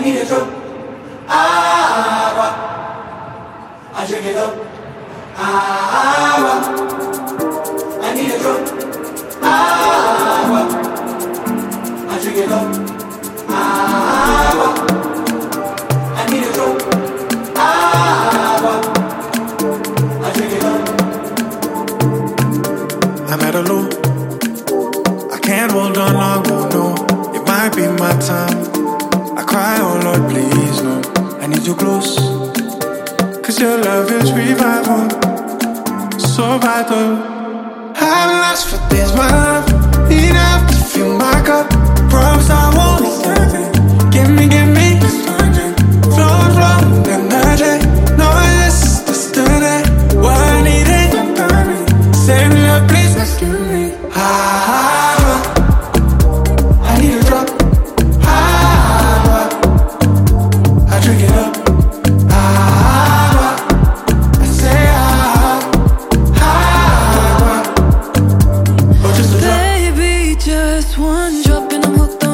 need a drop. Agua. I drink it up. Agua. I need a drop. Agua. I drink it up. Agua. I need a drop. Agua. I drink it up. I'm at a low. I can't hold on long, oh no. It might be my time. I cry, oh Lord, please, no. I need you close. Cause your love is revival. So vital. I've lost for this, my love. Enough to fill my cup. Promise I won't be certain. Give me flow, energy. No, it's just today. What I need is save me, Lord, please rescue me. I need a drop. I drink it up. I say oh, just a drop. Baby, just one drop and I'm hooked